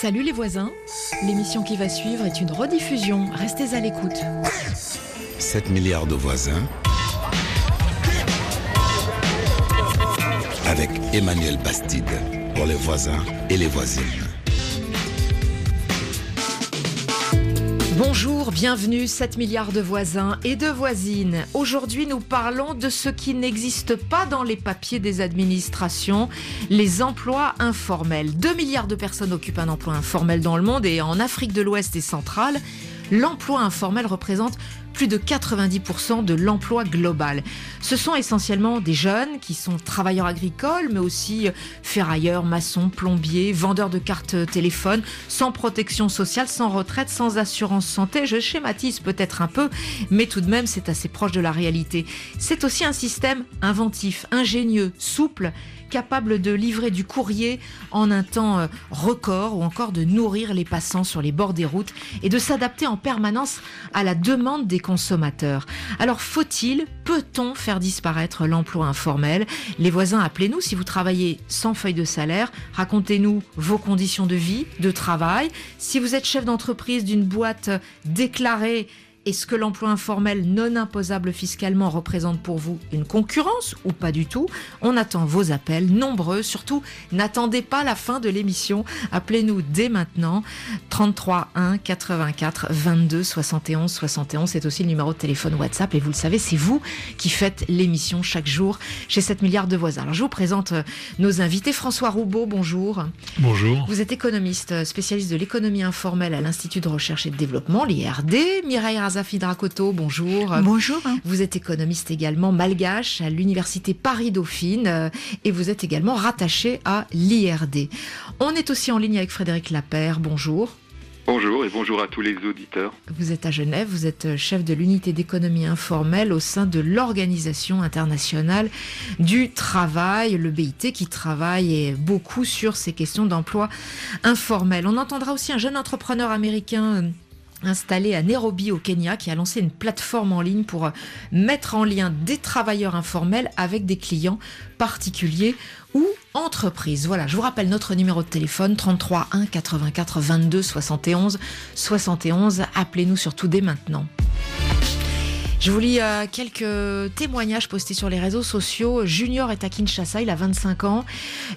Salut les voisins, l'émission qui va suivre est une rediffusion, restez à l'écoute. 7 milliards de voisins avec Emmanuel Bastide pour les voisins et les voisines. Bonjour, bienvenue, 7 milliards de voisins et de voisines. Aujourd'hui, nous parlons de ce qui n'existe pas dans les papiers des administrations, les emplois informels. 2 milliards de personnes occupent un emploi informel dans le monde et en Afrique de l'Ouest et centrale, l'emploi informel représente plus de 90% de l'emploi global. Ce sont essentiellement des jeunes qui sont travailleurs agricoles, mais aussi ferrailleurs, maçons, plombiers, vendeurs de cartes téléphone, sans protection sociale, sans retraite, sans assurance santé. Je schématise peut-être un peu, mais tout de même, c'est assez proche de la réalité. C'est aussi un système inventif, ingénieux, souple, capable de livrer du courrier en un temps record ou encore de nourrir les passants sur les bords des routes et de s'adapter en permanence à la demande des consommateurs. Alors peut-on faire disparaître l'emploi informel ? Les voisins, appelez-nous si vous travaillez sans feuille de salaire. Racontez-nous vos conditions de vie, de travail. Si vous êtes chef d'entreprise d'une boîte déclarée, est-ce que l'emploi informel non imposable fiscalement représente pour vous une concurrence ou pas du tout ? On attend vos appels, nombreux. Surtout, n'attendez pas la fin de l'émission. Appelez-nous dès maintenant. 33 1 84 22 71 71. C'est aussi le numéro de téléphone WhatsApp. Et vous le savez, c'est vous qui faites l'émission chaque jour chez 7 milliards de voisins. Alors, je vous présente nos invités. François Roubaud, bonjour. Bonjour. Vous êtes économiste, spécialiste de l'économie informelle à l'Institut de recherche et de développement, l'IRD. Mireille Razafi-Dracoto, bonjour. Bonjour. Vous êtes économiste également malgache à l'Université Paris-Dauphine et vous êtes également rattaché à l'IRD. On est aussi en ligne avec Frédéric Lapeyre, bonjour. Bonjour et bonjour à tous les auditeurs. Vous êtes à Genève, vous êtes chef de l'unité d'économie informelle au sein de l'Organisation internationale du travail, le BIT, qui travaille beaucoup sur ces questions d'emploi informel. On entendra aussi un jeune entrepreneur américain installé à Nairobi au Kenya qui a lancé une plateforme en ligne pour mettre en lien des travailleurs informels avec des clients particuliers ou entreprises. Voilà, je vous rappelle notre numéro de téléphone 33 1 84 22 71 71. Appelez-nous surtout dès maintenant. Je vous lis quelques témoignages postés sur les réseaux sociaux. Junior est à Kinshasa, il a 25 ans.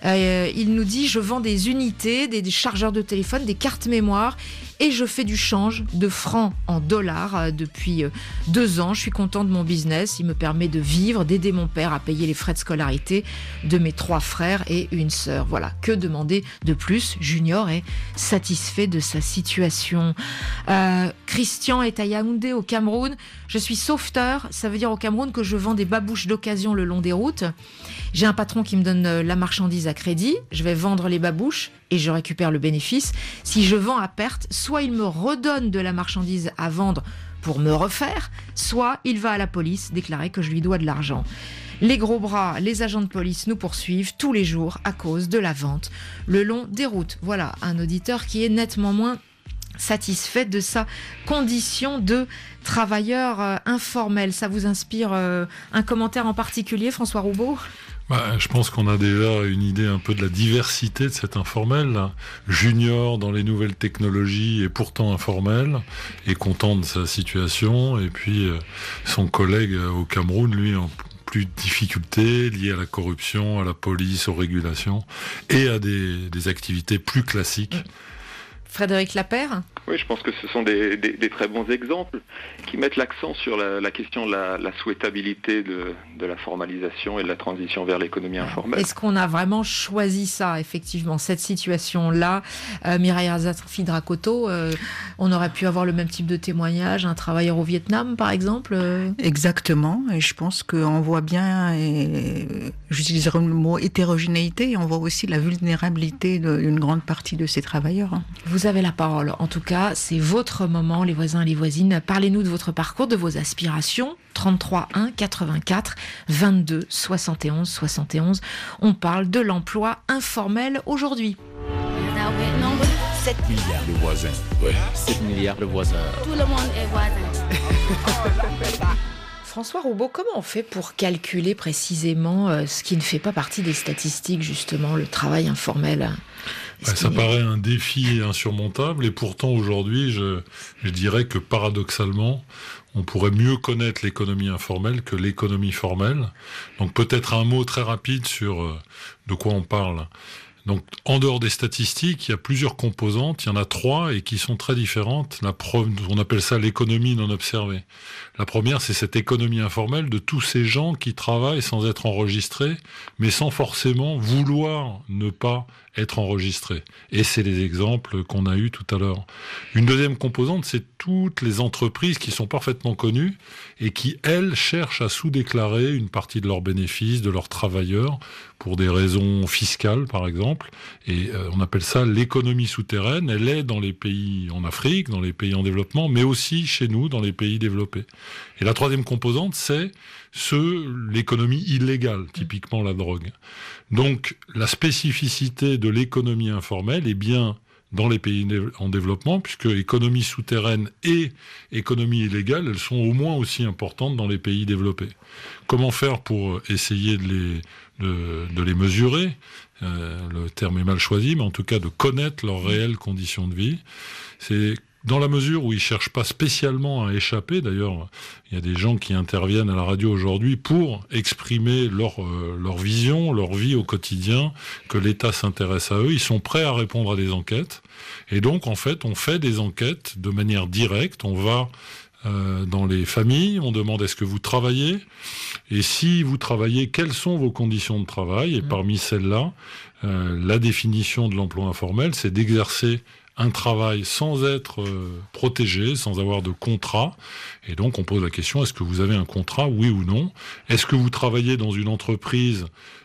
Il nous dit « Je vends des unités, des chargeurs de téléphone, des cartes mémoire et je fais du change de francs en dollars depuis 2 ans. Je suis content de mon business. Il me permet de vivre, d'aider mon père à payer les frais de scolarité de mes 3 frères et une sœur. » Voilà, que demander de plus ? Junior est satisfait de sa situation. Christian est à Yaoundé au Cameroun. Je suis sauveteur, ça veut dire au Cameroun que je vends des babouches d'occasion le long des routes. J'ai un patron qui me donne la marchandise à crédit, je vais vendre les babouches et je récupère le bénéfice. Si je vends à perte, soit il me redonne de la marchandise à vendre pour me refaire, soit il va à la police déclarer que je lui dois de l'argent. Les gros bras, les agents de police nous poursuivent tous les jours à cause de la vente le long des routes. Voilà, un auditeur qui est nettement moins satisfait de sa condition de travailleur informel. Ça vous inspire un commentaire en particulier, François Roubaud ? Je pense qu'on a déjà une idée un peu de la diversité de cet informel, là. Junior dans les nouvelles technologies et pourtant informel, et content de sa situation. Et puis son collègue au Cameroun, lui, en plus de difficultés liées à la corruption, à la police, aux régulations et à des activités plus classiques. Frédéric Lapeyre ? Oui, je pense que ce sont des très bons exemples qui mettent l'accent sur la question de la souhaitabilité de la formalisation et de la transition vers l'économie informelle. Est-ce qu'on a vraiment choisi ça, effectivement, cette situation-là ? Mireille Razafi-Dracoto, on aurait pu avoir le même type de témoignage, un travailleur au Vietnam, par exemple Exactement, et je pense qu'on voit bien, j'utiliserai le mot hétérogénéité, et on voit aussi la vulnérabilité d'une grande partie de ces travailleurs. Vous avez la parole, en tout cas, c'est votre moment, les voisins et les voisines. Parlez-nous de votre parcours, de vos aspirations. 33 1 84 22 71 71. On parle de l'emploi informel aujourd'hui. 7 milliards de voisins. Ouais. 7 milliards de voisins. Tout le monde est voisin. François Roubaud, comment on fait pour calculer précisément ce qui ne fait pas partie des statistiques, justement, le travail informel ? Ça paraît un défi insurmontable et pourtant aujourd'hui, je dirais que paradoxalement, on pourrait mieux connaître l'économie informelle que l'économie formelle. Donc peut-être un mot très rapide sur de quoi on parle. Donc, en dehors des statistiques, il y a plusieurs composantes, il y en a 3 et qui sont très différentes. On appelle ça l'économie non observée. La première, c'est cette économie informelle de tous ces gens qui travaillent sans être enregistrés, mais sans forcément vouloir ne pas être enregistrés. Et c'est les exemples qu'on a eus tout à l'heure. Une deuxième composante, c'est toutes les entreprises qui sont parfaitement connues et qui, elles, cherchent à sous-déclarer une partie de leurs bénéfices, de leurs travailleurs, pour des raisons fiscales, par exemple. Et on appelle ça l'économie souterraine. Elle est dans les pays en Afrique, dans les pays en développement, mais aussi chez nous, dans les pays développés. Et la troisième composante, c'est l'économie illégale, typiquement la drogue. Donc, la spécificité de l'économie informelle est bien dans les pays en développement, puisque économie souterraine et économie illégale, elles sont au moins aussi importantes dans les pays développés. Comment faire pour essayer de les mesurer ? Le terme est mal choisi, mais en tout cas de connaître leurs réelles conditions de vie. C'est dans la mesure où ils ne cherchent pas spécialement à échapper. D'ailleurs, il y a des gens qui interviennent à la radio aujourd'hui pour exprimer leur vision, leur vie au quotidien, que l'État s'intéresse à eux. Ils sont prêts à répondre à des enquêtes. Et donc, en fait, on fait des enquêtes de manière directe. On va dans les familles, on demande est-ce que vous travaillez ? Et si vous travaillez, quelles sont vos conditions de travail ? Et parmi celles-là, la définition de l'emploi informel, c'est d'exercer un travail sans être protégé, sans avoir de contrat. Et donc, on pose la question, est-ce que vous avez un contrat, oui ou non ? Est-ce que vous travaillez dans une entreprise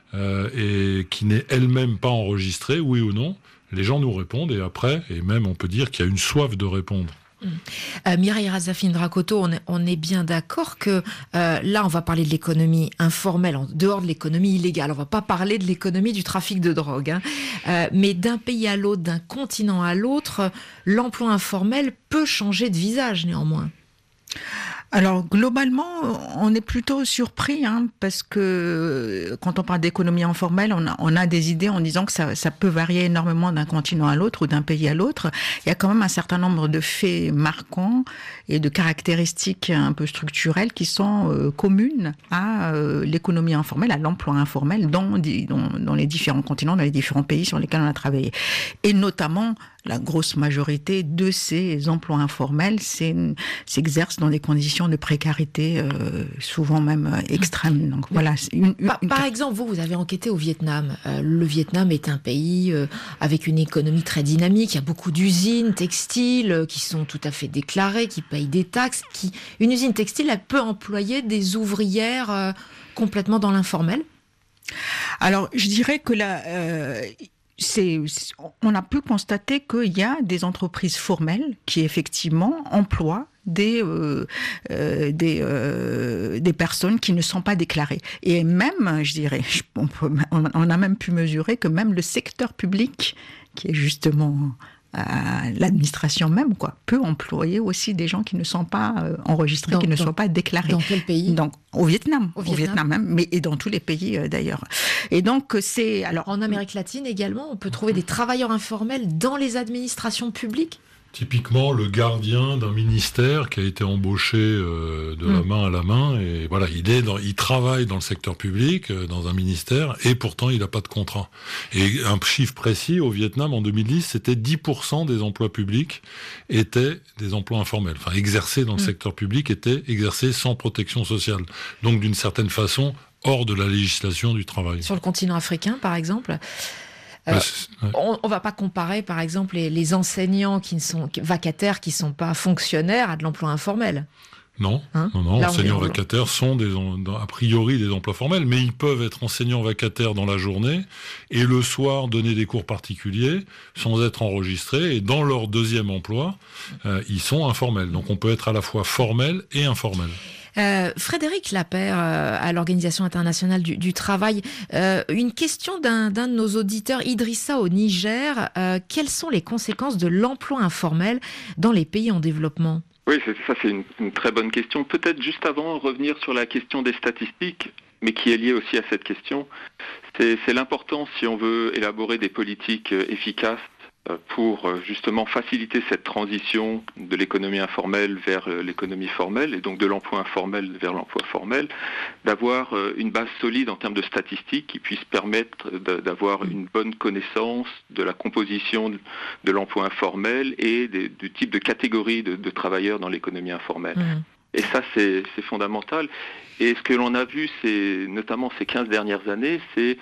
et qui n'est elle-même pas enregistrée, oui ou non ? Les gens nous répondent et après, et même on peut dire qu'il y a une soif de répondre. Mireille Razafindra-Cotto, on est bien d'accord que là, on va parler de l'économie informelle, en dehors de l'économie illégale. On va pas parler de l'économie du trafic de drogue. Mais d'un pays à l'autre, d'un continent à l'autre, l'emploi informel peut changer de visage néanmoins. Alors, globalement, on est plutôt surpris, parce que quand on parle d'économie informelle, on a des idées en disant que ça peut varier énormément d'un continent à l'autre ou d'un pays à l'autre. Il y a quand même un certain nombre de faits marquants et de caractéristiques un peu structurelles qui sont communes à l'économie informelle, à l'emploi informel dans les différents continents, dans les différents pays sur lesquels on a travaillé. Et notamment, la grosse majorité de ces emplois informels s'exercent dans des conditions de précarité, souvent même extrêmes. Donc voilà. Par exemple, vous avez enquêté au Vietnam. Le Vietnam est un pays avec une économie très dynamique. Il y a beaucoup d'usines textiles qui sont tout à fait déclarées, qui payent des taxes. Une usine textile, elle peut employer des ouvrières complètement dans l'informel ? Alors, je dirais que on a pu constater qu'il y a des entreprises formelles qui effectivement emploient des personnes qui ne sont pas déclarées. Et même, je dirais, on a même pu mesurer que même le secteur public, qui est justement l'administration même, peut employer aussi des gens qui ne sont pas enregistrés, qui ne sont pas déclarés. Dans quel pays ? Donc, au Vietnam même, mais et dans tous les pays d'ailleurs. Et donc en Amérique latine également, on peut trouver des travailleurs informels dans les administrations publiques. Typiquement, le gardien d'un ministère qui a été embauché de la main à la main, et voilà, il travaille dans le secteur public, dans un ministère, et pourtant il n'a pas de contrat. Et un chiffre précis, au Vietnam, en 2010, c'était 10% des emplois publics étaient des emplois informels. Enfin, exercés dans le secteur public étaient exercés sans protection sociale. Donc, d'une certaine façon, hors de la législation du travail. Sur le continent africain, par exemple ? On ne va pas comparer, par exemple, les enseignants vacataires qui ne sont pas fonctionnaires à de l'emploi informel. Non, enseignants vacataires sont a priori des emplois formels, mais ils peuvent être enseignants vacataires dans la journée et le soir donner des cours particuliers sans être enregistrés, et dans leur deuxième emploi, ils sont informels. Donc on peut être à la fois formel et informel. Frédéric Lapeyre, à l'Organisation internationale du travail, une question d'un de nos auditeurs, Idrissa au Niger. Quelles sont les conséquences de l'emploi informel dans les pays en développement ? Oui, c'est une très bonne question. Peut-être juste avant, revenir sur la question des statistiques, mais qui est liée aussi à cette question. C'est l'importance, si on veut élaborer des politiques efficaces pour justement faciliter cette transition de l'économie informelle vers l'économie formelle et donc de l'emploi informel vers l'emploi formel, d'avoir une base solide en termes de statistiques qui puisse permettre d'avoir une bonne connaissance de la composition de l'emploi informel et du type de catégorie de travailleurs dans l'économie informelle. Et ça, c'est fondamental. Et ce que l'on a vu, c'est notamment ces 15 dernières années, c'est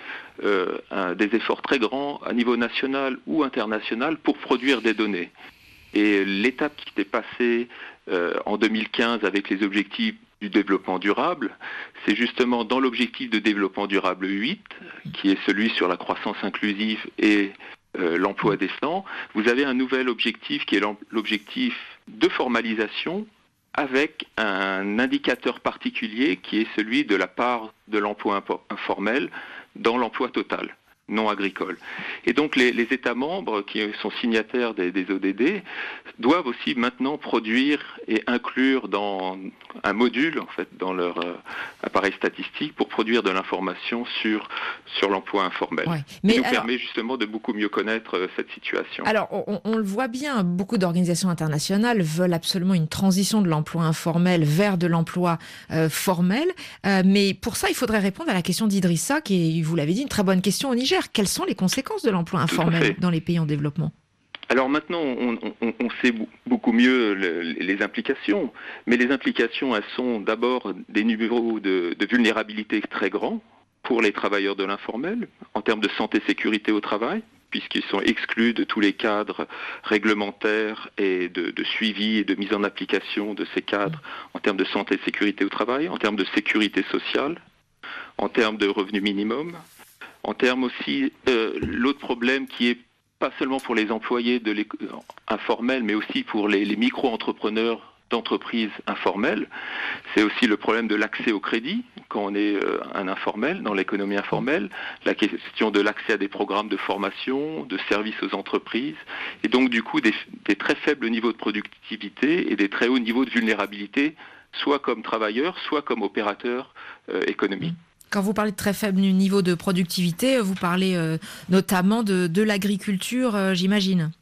des efforts très grands à niveau national ou international pour produire des données. Et l'étape qui s'est passée en 2015 avec les objectifs du développement durable, c'est justement dans l'objectif de développement durable 8, qui est celui sur la croissance inclusive et l'emploi décent, vous avez un nouvel objectif qui est l'objectif de formalisation avec un indicateur particulier qui est celui de la part de l'emploi informel dans l'emploi total, non agricole. Et donc les États membres qui sont signataires des ODD doivent aussi maintenant produire et inclure dans un module en fait dans leur appareil statistique pour produire de l'information sur l'emploi informel. Ouais. Mais qui nous permet justement de beaucoup mieux connaître cette situation. Alors on le voit bien, beaucoup d'organisations internationales veulent absolument une transition de l'emploi informel vers de l'emploi formel, mais pour ça il faudrait répondre à la question d'Idrissa qui est, vous l'avez dit, une très bonne question au Niger. Quelles sont les conséquences de l'emploi informel dans les pays en développement ? Alors maintenant, on sait beaucoup mieux les implications, mais les implications, elles sont d'abord des niveaux de vulnérabilité très grands pour les travailleurs de l'informel, en termes de santé-sécurité au travail, puisqu'ils sont exclus de tous les cadres réglementaires et de suivi et de mise en application de ces cadres en termes de santé-sécurité au travail, en termes de sécurité sociale, en termes de revenus minimum, en termes aussi, l'autre problème qui est pas seulement pour les employés informels, mais aussi pour les micro-entrepreneurs d'entreprises informelles, c'est aussi le problème de l'accès au crédit quand on est un informel, dans l'économie informelle, la question de l'accès à des programmes de formation, de services aux entreprises, et donc du coup des très faibles niveaux de productivité et des très hauts niveaux de vulnérabilité, soit comme travailleurs, soit comme opérateurs économiques. Quand vous parlez de très faible niveau de productivité, vous parlez notamment de l'agriculture, j'imagine.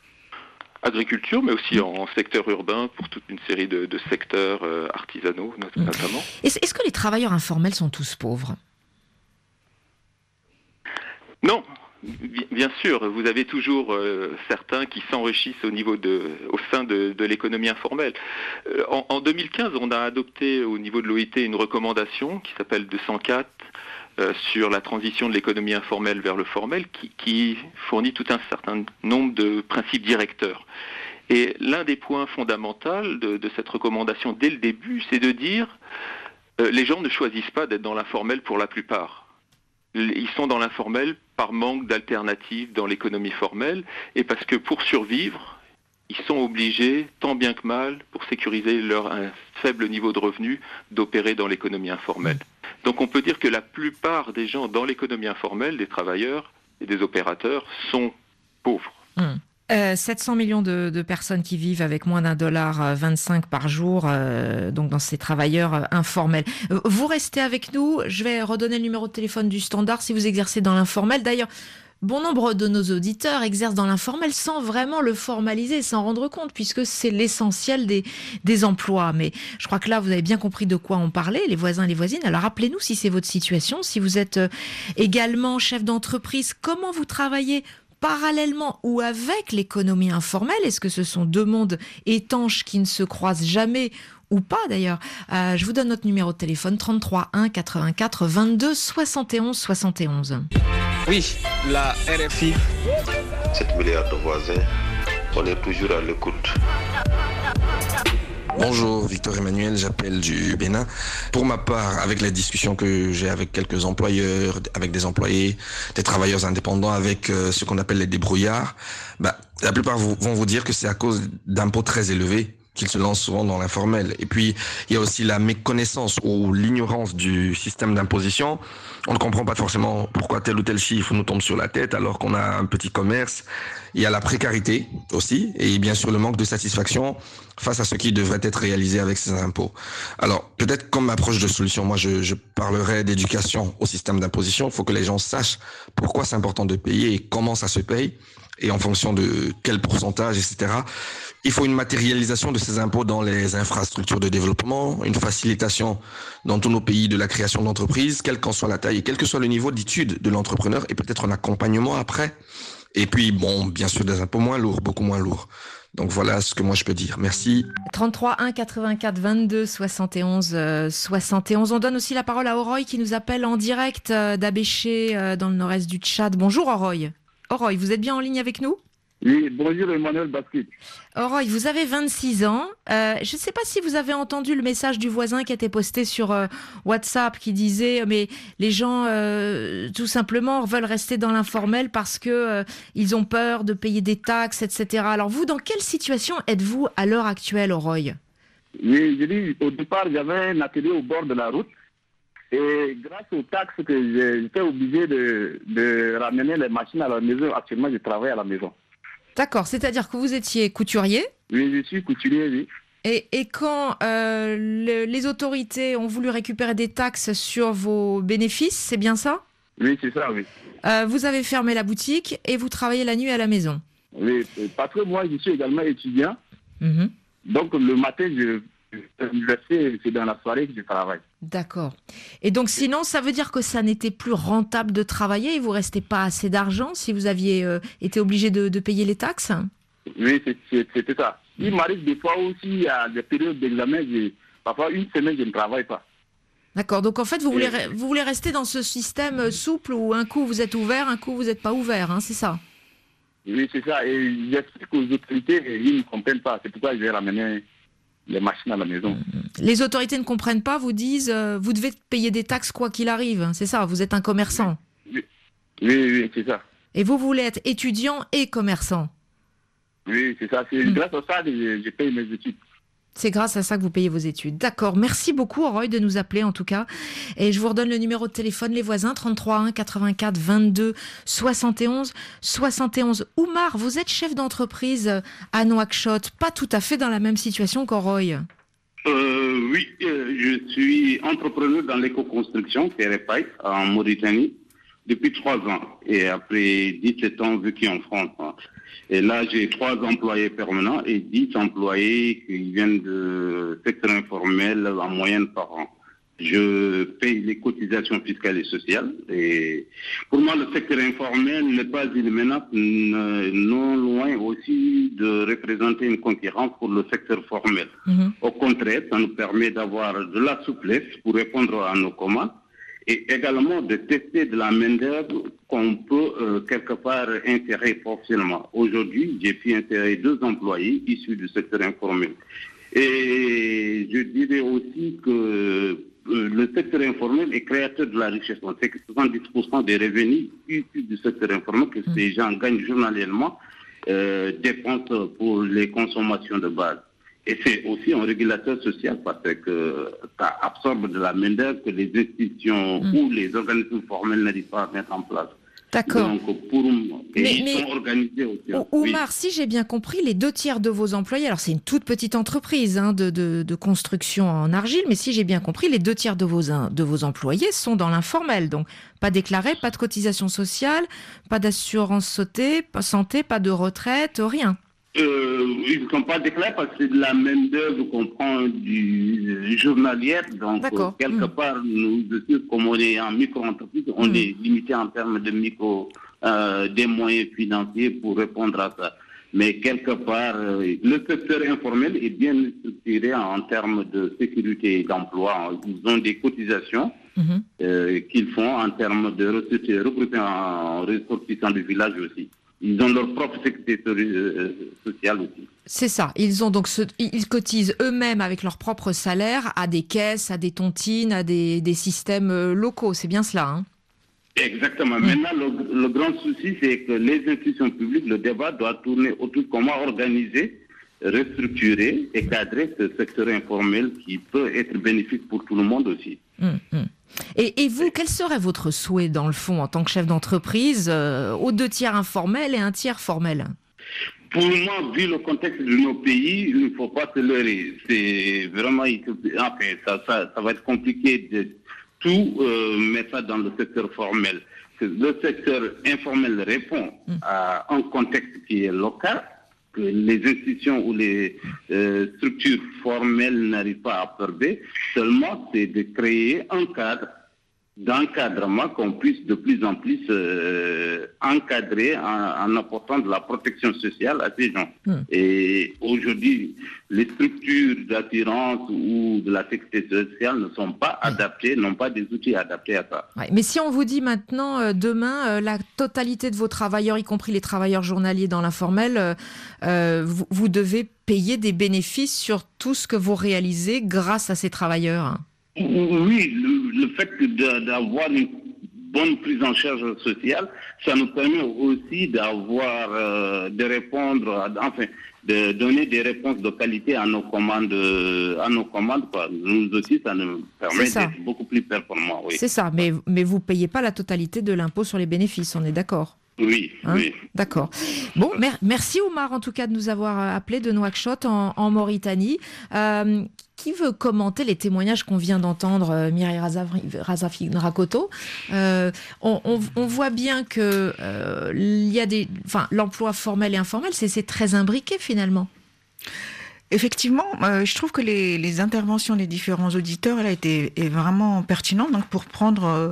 Agriculture, mais aussi en secteur urbain, pour toute une série de secteurs artisanaux notamment. Est-ce que les travailleurs informels sont tous pauvres ? Non. Bien sûr, vous avez toujours certains qui s'enrichissent au sein de l'économie informelle. En 2015, on a adopté au niveau de l'OIT une recommandation qui s'appelle 204 sur la transition de l'économie informelle vers le formel qui fournit tout un certain nombre de principes directeurs. Et l'un des points fondamentaux de cette recommandation dès le début, c'est de dire les gens ne choisissent pas d'être dans l'informel pour la plupart. Ils sont dans l'informel par manque d'alternatives dans l'économie formelle et parce que pour survivre, ils sont obligés, tant bien que mal, pour sécuriser un faible niveau de revenus, d'opérer dans l'économie informelle. Donc on peut dire que la plupart des gens dans l'économie informelle, des travailleurs et des opérateurs, sont pauvres. 700 millions de personnes qui vivent avec moins $1,25 par jour, donc dans ces travailleurs informels. Vous restez avec nous, je vais redonner le numéro de téléphone du standard si vous exercez dans l'informel. D'ailleurs, bon nombre de nos auditeurs exercent dans l'informel sans vraiment le formaliser, s'en rendre compte, puisque c'est l'essentiel des emplois. Mais je crois que là, vous avez bien compris de quoi on parlait, les voisins et les voisines. Alors rappelez-nous si c'est votre situation, si vous êtes également chef d'entreprise, comment vous travaillez parallèlement ou avec l'économie informelle. Est-ce que ce sont deux mondes étanches qui ne se croisent jamais ou pas d'ailleurs? Je vous donne notre numéro de téléphone, 33 1 84 22 71 71. Oui, la RFI. 7 milliards de voisins, on est toujours à l'écoute. Bonjour, Victor Emmanuel, j'appelle du Bénin. Pour ma part, avec les discussions que j'ai avec quelques employeurs, avec des employés, des travailleurs indépendants, avec ce qu'on appelle les débrouillards, la plupart vont vous dire que c'est à cause d'impôts très élevés qu'ils se lancent souvent dans l'informel. Et puis, il y a aussi la méconnaissance ou l'ignorance du système d'imposition. On ne comprend pas forcément pourquoi tel ou tel chiffre nous tombe sur la tête alors qu'on a un petit commerce. Il y a la précarité aussi et bien sûr le manque de satisfaction face à ce qui devrait être réalisé avec ces impôts. Alors, peut-être comme approche de solution, moi je parlerai d'éducation au système d'imposition. Il faut que les gens sachent pourquoi c'est important de payer et comment ça se paye et en fonction de quel pourcentage, etc. Il faut une matérialisation de ces impôts dans les infrastructures de développement, une facilitation dans tous nos pays de la création d'entreprises, quelle qu'en soit la taille et quel que soit le niveau d'études de l'entrepreneur et peut-être un accompagnement après. Et puis, bon, bien sûr, des impôts moins lourds, beaucoup moins lourds. Donc voilà ce que moi je peux dire. Merci. 33 1 84 22 71 71. On donne aussi la parole à Oroy qui nous appelle en direct d'Abéché dans le nord-est du Tchad. Bonjour Oroy. Oroy, vous êtes bien en ligne avec nous ? Oui, bonjour Emmanuel Basket. Oroy, vous avez 26 ans. Je ne sais pas si vous avez entendu le message du voisin qui a été posté sur WhatsApp qui disait mais les gens tout simplement veulent rester dans l'informel parce que ils ont peur de payer des taxes, etc. Alors vous, dans quelle situation êtes-vous à l'heure actuelle, Oroy ? Oui, je dis, au départ, j'avais un atelier au bord de la route. Et grâce aux taxes que j'étais obligé de ramener les machines à la maison, actuellement je travaille à la maison. D'accord, c'est-à-dire que vous étiez couturier ? Oui, je suis couturier, oui. Et quand les autorités ont voulu récupérer des taxes sur vos bénéfices, c'est bien ça ? Oui, c'est ça, oui. Vous avez fermé la boutique et vous travaillez la nuit à la maison ? Oui, parce que moi je suis également étudiant. Mmh. Donc le matin, c'est dans la soirée que je travaille. D'accord. Et donc sinon, ça veut dire que ça n'était plus rentable de travailler et vous ne restez pas assez d'argent si vous aviez été obligé de payer les taxes ? Oui, c'était ça. Il m'arrive des fois aussi à des périodes d'examen, parfois une semaine, je ne travaille pas. D'accord. Donc en fait, vous voulez rester dans ce système souple où un coup vous êtes ouvert, un coup vous n'êtes pas ouvert, hein, c'est ça ? Oui, c'est ça. Et j'explique aux autorités et ils ne comprennent pas. C'est pourquoi je vais ramener les machines à la maison. Les autorités ne comprennent pas, vous disent vous devez payer des taxes quoi qu'il arrive, c'est ça, vous êtes un commerçant. Oui, c'est ça. Et vous voulez être étudiant et commerçant. Oui, c'est ça, c'est grâce à ça que je paye mes études. C'est grâce à ça que vous payez vos études. D'accord, merci beaucoup Oroy de nous appeler en tout cas. Et je vous redonne le numéro de téléphone, les voisins, 33 1 84 22 71 71. Oumar, vous êtes chef d'entreprise à Nouakchott, pas tout à fait dans la même situation qu'Oroy. Oui, je suis entrepreneur dans l'éco-construction, TRFI, en Mauritanie, depuis 3 ans. Et après 17 ans vécu en France. Et là, j'ai 3 employés permanents et 10 employés qui viennent de secteur informel en moyenne par an. Je paye les cotisations fiscales et sociales. Et pour moi, le secteur informel n'est pas une menace, non loin aussi de représenter une concurrence pour le secteur formel. Au contraire, ça nous permet d'avoir de la souplesse pour répondre à nos commandes et également de tester de la main-d'œuvre qu'on peut quelque part insérer professionnellement. Aujourd'hui, j'ai pu insérer 2 employés issus du secteur informel. Et je dirais aussi que le secteur informel est créateur de la richesse. On sait que 70% des revenus issus du secteur informel que ces gens gagnent journalièrement dépensent pour les consommations de base. Et c'est aussi un régulateur social parce que ça absorbe de la main-d'œuvre que les institutions ou les organismes formels n'arrivent pas à mettre en place. D'accord. Donc, ils sont organisés aussi. Oumar, si j'ai bien compris, les 2/3 de vos employés, alors c'est une toute petite entreprise de construction en argile, mais si j'ai bien compris, les 2/3 de vos employés sont dans l'informel. Donc, pas déclarés, pas de cotisation sociale, pas d'assurance santé, pas de retraite, rien. Ils ne sont pas déclarés parce que c'est de la main-d'œuvre qu'on prend du journalière. Donc, quelque part, nous aussi, comme on est en micro-entreprise, on est limité en termes de des moyens financiers pour répondre à ça. Mais quelque part, le secteur informel est bien structuré en termes de sécurité et d'emploi. Ils ont des cotisations qu'ils font en termes de recrutement en ressortissants du village aussi. Ils ont leur propre sécurité sociale aussi. C'est ça. Ils ont donc ils cotisent eux-mêmes avec leur propre salaire à des caisses, à des tontines, à des systèmes locaux. C'est bien cela, hein? Exactement. Maintenant, le grand souci, c'est que les institutions publiques, le débat doit tourner autour de comment organiser restructurer et cadrer ce secteur informel qui peut être bénéfique pour tout le monde aussi. Et vous, quel serait votre souhait dans le fond en tant que chef d'entreprise aux 2 tiers informels et 1 tiers formel? Pour moi, vu le contexte de nos pays, il ne faut pas se leurrer. C'est vraiment, ça va être compliqué de tout mettre ça dans le secteur formel. Le secteur informel répond à un contexte qui est local, que les institutions ou les structures formelles n'arrivent pas à absorber. Seulement, c'est de créer un cadre d'encadrement qu'on puisse de plus en plus encadrer en apportant de la protection sociale à ces gens. Et aujourd'hui, les structures d'assurance ou de la sécurité sociale ne sont pas adaptées, n'ont pas des outils adaptés à ça. Ouais, mais si on vous dit maintenant, demain, la totalité de vos travailleurs, y compris les travailleurs journaliers dans l'informel, vous devez payer des bénéfices sur tout ce que vous réalisez grâce à ces travailleurs. Oui, le fait d'avoir une bonne prise en charge sociale, ça nous permet aussi d'avoir, de répondre, de donner des réponses de qualité à nos commandes, quoi. Nous aussi, ça nous permet d'être beaucoup plus performants. Oui. C'est ça, mais vous payez pas la totalité de l'impôt sur les bénéfices, on est d'accord? Oui, oui. D'accord. Bon, merci Omar en tout cas de nous avoir appelé de Nouakchott en Mauritanie. Qui veut commenter les témoignages qu'on vient d'entendre, Mireille Razafi Rakoto? On voit bien que il y a l'emploi formel et informel, c'est très imbriqué finalement. Effectivement, je trouve que les interventions des différents auditeurs là étaient vraiment pertinentes. Donc pour prendre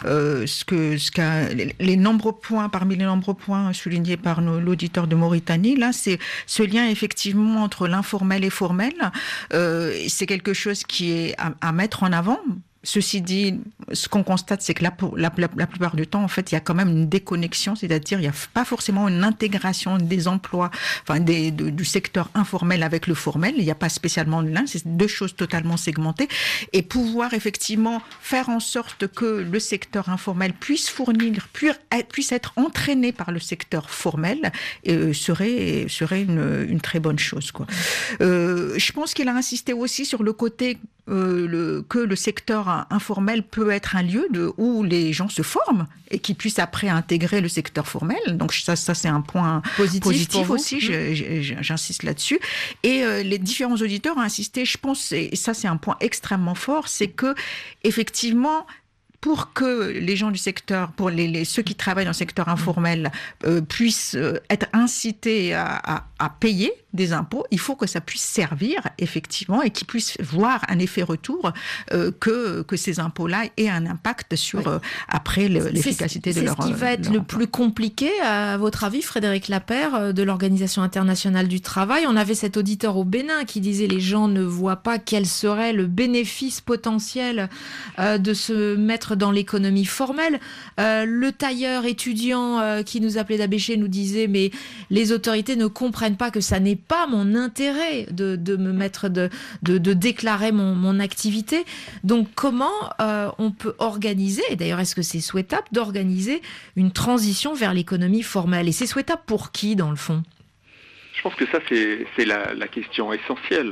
les nombreux points, parmi les nombreux points soulignés par l'auditeur de Mauritanie, là c'est ce lien effectivement entre l'informel et formel. C'est quelque chose qui est à mettre en avant. Ceci dit, ce qu'on constate, c'est que la plupart du temps, en fait, il y a quand même une déconnexion, c'est-à-dire il n'y a pas forcément une intégration des emplois, du secteur informel avec le formel. Il n'y a pas spécialement de lien, c'est 2 choses totalement segmentées. Et pouvoir effectivement faire en sorte que le secteur informel puisse être entraîné par le secteur formel, serait une très bonne chose, quoi. Je pense qu'il a insisté aussi sur le côté que le secteur informel peut être un lieu où les gens se forment et qui puissent après intégrer le secteur formel. Donc ça c'est un point positif aussi, j'insiste là-dessus. Et les différents auditeurs ont insisté, je pense, et ça c'est un point extrêmement fort, c'est que effectivement, pour que les gens du secteur, pour ceux qui travaillent dans le secteur informel puissent être incités à payer des impôts, il faut que ça puisse servir effectivement et qu'ils puissent voir un effet retour, que ces impôts-là aient un impact sur après l'efficacité de leur emploi. C'est ce qui va être le plus compliqué, à votre avis, Frédéric Lapeyre, de l'Organisation internationale du travail. On avait cet auditeur au Bénin qui disait les gens ne voient pas quel serait le bénéfice potentiel de se mettre dans l'économie formelle. Le tailleur étudiant qui nous appelait d'Abéché nous disait mais les autorités ne comprennent pas que ça n'est pas mon intérêt de me mettre de déclarer mon activité. Donc comment on peut organiser, et d'ailleurs est-ce que c'est souhaitable d'organiser une transition vers l'économie formelle? Et c'est souhaitable pour qui dans le fond? Je pense que ça c'est la question essentielle.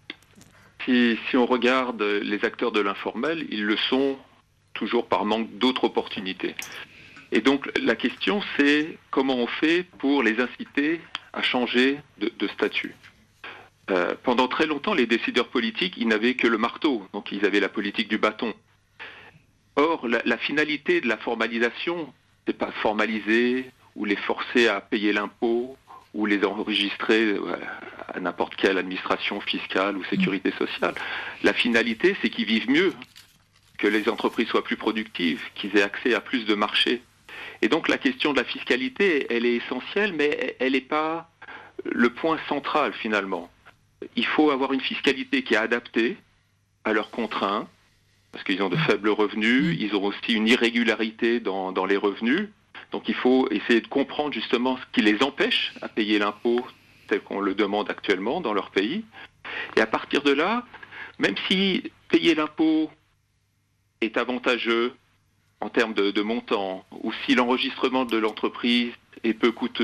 Si on regarde les acteurs de l'informel, ils le sont toujours par manque d'autres opportunités. Et donc la question c'est comment on fait pour les inciter à changer de statut. Pendant très longtemps, les décideurs politiques, ils n'avaient que le marteau, donc ils avaient la politique du bâton. Or, la finalité de la formalisation, c'est pas formaliser ou les forcer à payer l'impôt ou les enregistrer à n'importe quelle administration fiscale ou sécurité sociale. La finalité, c'est qu'ils vivent mieux, que les entreprises soient plus productives, qu'ils aient accès à plus de marchés. Et donc la question de la fiscalité, elle est essentielle, mais elle n'est pas le point central finalement. Il faut avoir une fiscalité qui est adaptée à leurs contraintes, parce qu'ils ont de faibles revenus, ils ont aussi une irrégularité dans les revenus. Donc il faut essayer de comprendre justement ce qui les empêche à payer l'impôt tel qu'on le demande actuellement dans leur pays. Et à partir de là, même si payer l'impôt est avantageux en termes de montant, ou si l'enregistrement de l'entreprise est peu coûteux,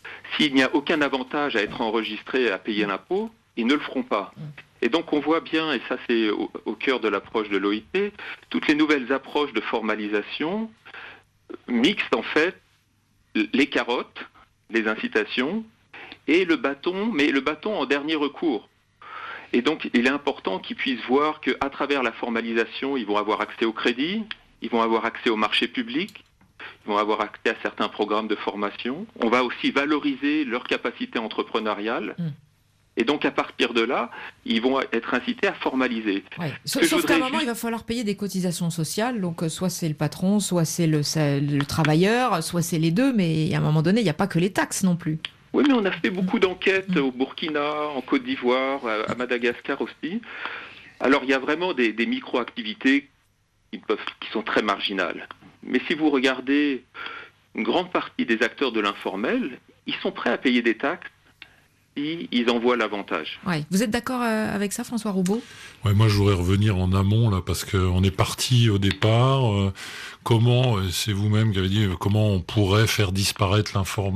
s'il n'y a aucun avantage à être enregistré et à payer l'impôt, ils ne le feront pas. Et donc on voit bien, et ça c'est au cœur de l'approche de l'OIT, toutes les nouvelles approches de formalisation mixent en fait les carottes, les incitations, et le bâton, mais le bâton en dernier recours. Et donc il est important qu'ils puissent voir qu'à travers la formalisation, ils vont avoir accès au crédit, ils vont avoir accès au marché public, ils vont avoir accès à certains programmes de formation. On va aussi valoriser leur capacité entrepreneuriale. Et donc, à partir de là, ils vont être incités à formaliser. Ouais. Sauf qu'à un moment, il va falloir payer des cotisations sociales. Donc, soit c'est le patron, soit c'est le travailleur, soit c'est les deux. Mais à un moment donné, il n'y a pas que les taxes non plus. Oui, mais on a fait beaucoup d'enquêtes au Burkina, en Côte d'Ivoire, à Madagascar aussi. Alors, il y a vraiment des micro-activités qui sont très marginales. Mais si vous regardez une grande partie des acteurs de l'informel, ils sont prêts à payer des taxes si ils en voient l'avantage. Ouais. Vous êtes d'accord avec ça, François Roubaud ? Ouais, moi, je voudrais revenir en amont, là, parce qu'on est parti au départ. C'est vous-même qui avez dit, comment on pourrait faire disparaître l'informel ?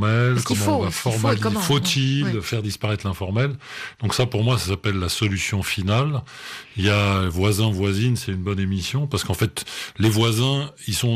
Faut-il faire disparaître l'informel ? Donc ça, pour moi, ça s'appelle la solution finale. Il y a voisins, voisines, c'est une bonne émission, parce qu'en fait, les voisins,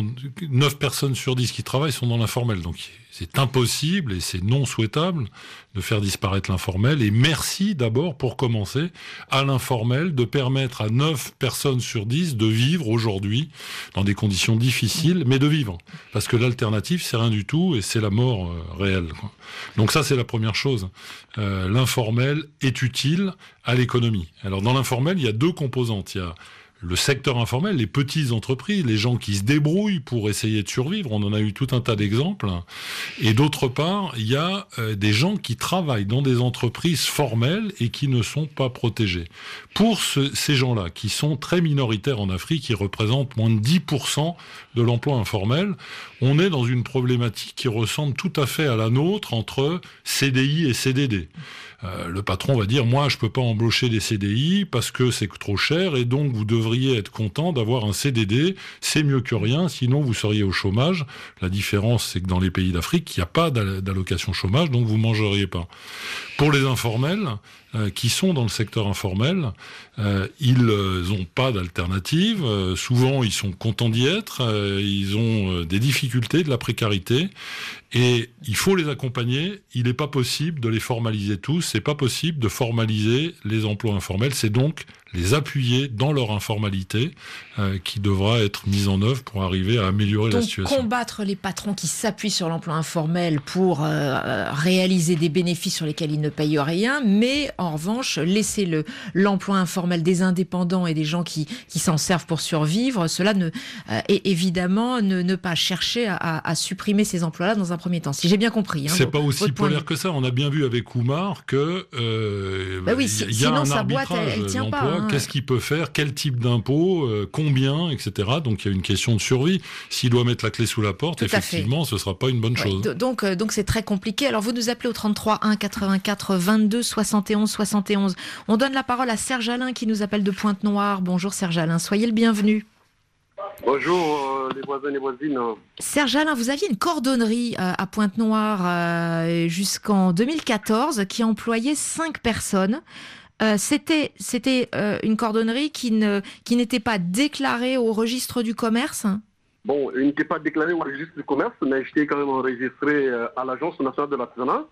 9 personnes sur 10 qui travaillent sont dans l'informel. Donc, c'est impossible et c'est non souhaitable de faire disparaître l'informel. Et merci d'abord, pour commencer, à l'informel de permettre à 9 personnes sur 10 de vivre aujourd'hui dans des conditions difficiles, mais de vivre. Parce que l'alternative, c'est rien du tout et c'est la mort réelle. Donc ça, c'est la première chose. L'informel est utile à l'économie. Alors dans l'informel, il y a 2 composantes. Il y a le secteur informel, les petites entreprises, les gens qui se débrouillent pour essayer de survivre, on en a eu tout un tas d'exemples. Et d'autre part, il y a des gens qui travaillent dans des entreprises formelles et qui ne sont pas protégés. Pour ces gens-là, qui sont très minoritaires en Afrique, qui représentent moins de 10% de l'emploi informel, on est dans une problématique qui ressemble tout à fait à la nôtre entre CDI et CDD. Le patron va dire, moi je peux pas embaucher des CDI parce que c'est trop cher et donc vous devriez être content d'avoir un CDD, c'est mieux que rien, sinon vous seriez au chômage. La différence, c'est que dans les pays d'Afrique, il n'y a pas d'allocation chômage, donc vous mangeriez pas. Pour les informels, qui sont dans le secteur informel, ils n'ont pas d'alternative. Souvent, ils sont contents d'y être. Ils ont des difficultés, de la précarité. Et il faut les accompagner. Il n'est pas possible de les formaliser tous. C'est pas possible de formaliser les emplois informels. C'est donc les appuyer dans leur informalité qui devra être mise en œuvre pour arriver à améliorer la situation. Combattre les patrons qui s'appuient sur l'emploi informel pour réaliser des bénéfices sur lesquels ils ne payent rien, mais en revanche, laisser l'emploi informel des indépendants et des gens qui s'en servent pour survivre, cela et évidemment ne pas chercher à supprimer ces emplois-là dans un premier temps. Si j'ai bien compris. C'est pas aussi polaire que ça. On a bien vu avec Oumar que il y a un arbitrage de l'emploi. Qu'est-ce qu'il peut faire ? Quel type d'impôt ? Combien ? Etc. Donc il y a une question de survie. S'il doit mettre la clé sous la porte, effectivement, ce sera pas une bonne chose. Donc c'est très compliqué. Alors vous nous appelez au 33 1 84 22 71 71. On donne la parole à Serge Alain qui nous appelle de Pointe-Noire. Bonjour Serge Alain, soyez le bienvenu. Bonjour les voisins et les voisines. Serge Alain, vous aviez une cordonnerie à Pointe-Noire jusqu'en 2014 qui employait 5 personnes. C'était une cordonnerie qui n'était pas déclarée au registre du commerce. Bon, il n'était pas déclaré au registre du commerce, mais j'étais quand même enregistré à l'Agence nationale de l'artisanat.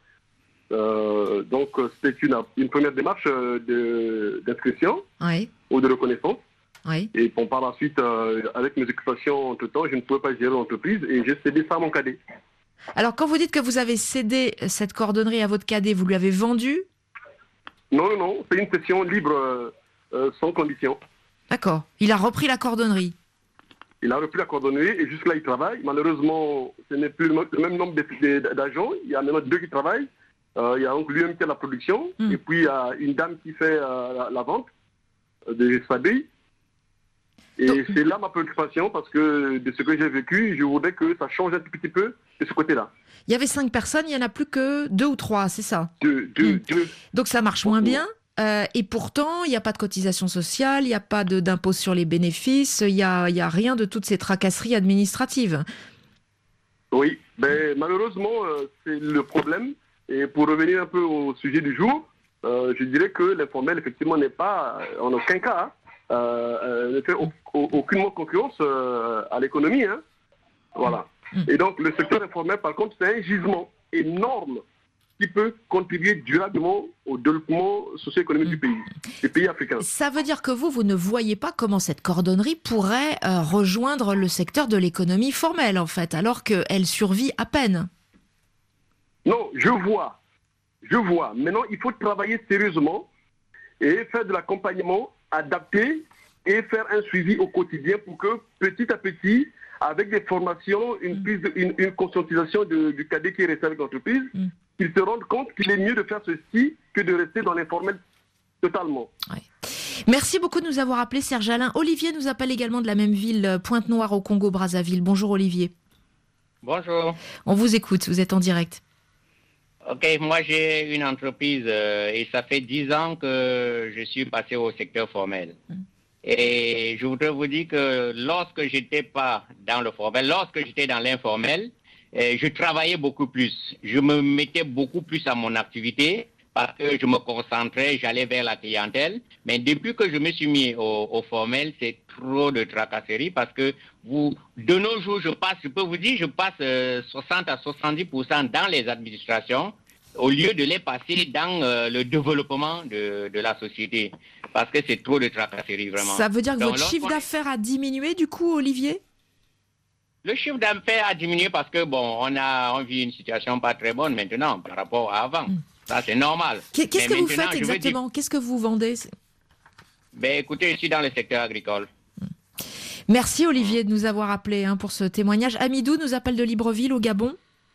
Donc c'était une première démarche d'inscription ou de reconnaissance. Oui. Et bon, par la suite, avec mes occupations entre-temps, je ne pouvais pas gérer l'entreprise et j'ai cédé ça à mon cadet. Alors quand vous dites que vous avez cédé cette cordonnerie à votre cadet, vous lui avez vendue ? Non, c'est une cession libre, sans condition. D'accord. Il a repris la cordonnerie. Il a repris la cordonnerie et jusque-là, il travaille. Malheureusement, ce n'est plus le même nombre d'agents. Il y a maintenant 2 qui travaillent. Il y a donc lui-même qui a la production. Et puis, il y a une dame qui fait la vente de s'habiller. Et c'est là ma préoccupation parce que de ce que j'ai vécu, je voudrais que ça change un tout petit peu de ce côté-là. Il y avait 5 personnes, il n'y en a plus que 2 ou 3, c'est ça ? 2. Donc ça marche moins bien. Et pourtant, il n'y a pas de cotisation sociale, il n'y a pas d'impôt sur les bénéfices, il n'y a rien de toutes ces tracasseries administratives. Oui, mais malheureusement, c'est le problème. Et pour revenir un peu au sujet du jour, je dirais que l'informel, effectivement, n'est pas, en aucun cas, ne fait aucunement concurrence à l'économie. Hein. Voilà. Et donc, le secteur informel, par contre, c'est un gisement énorme qui peut contribuer durablement au développement socio-économique du pays, des pays africains. Ça veut dire que vous ne voyez pas comment cette cordonnerie pourrait rejoindre le secteur de l'économie formelle, en fait, alors qu'elle survit à peine. Non, je vois. Maintenant, il faut travailler sérieusement et faire de l'accompagnement adapté et faire un suivi au quotidien pour que, petit à petit, avec des formations, une conscientisation du cadet qui est resté avec l'entreprise, qu'ils se rendent compte qu'il est mieux de faire ceci que de rester dans l'informel totalement. Ouais. Merci beaucoup de nous avoir appelé, Serge Alain. Olivier nous appelle également de la même ville, Pointe-Noire au Congo-Brazzaville. Bonjour Olivier. Bonjour. On vous écoute, vous êtes en direct. Ok, moi j'ai une entreprise et ça fait 10 ans que je suis passé au secteur formel. Et je voudrais vous dire que lorsque j'étais pas dans le formel, lorsque j'étais dans l'informel, je travaillais beaucoup plus. Je me mettais beaucoup plus à mon activité parce que je me concentrais, j'allais vers la clientèle. Mais depuis que je me suis mis au formel, c'est trop de tracasseries parce que de nos jours, je peux vous dire, je passe 60 à 70% dans les administrations au lieu de les passer dans le développement de la société. Parce que c'est trop de tracasseries, vraiment. Ça veut dire que votre chiffre d'affaires a diminué, du coup, Olivier ? Le chiffre d'affaires a diminué parce que, on vit une situation pas très bonne maintenant par rapport à avant. Ça, c'est normal. Qu'est-ce que vous faites exactement ? Qu'est-ce que vous vendez ? Écoutez, je suis dans le secteur agricole. Merci, Olivier, de nous avoir appelé pour ce témoignage. Amidou nous appelle de Libreville, au Gabon.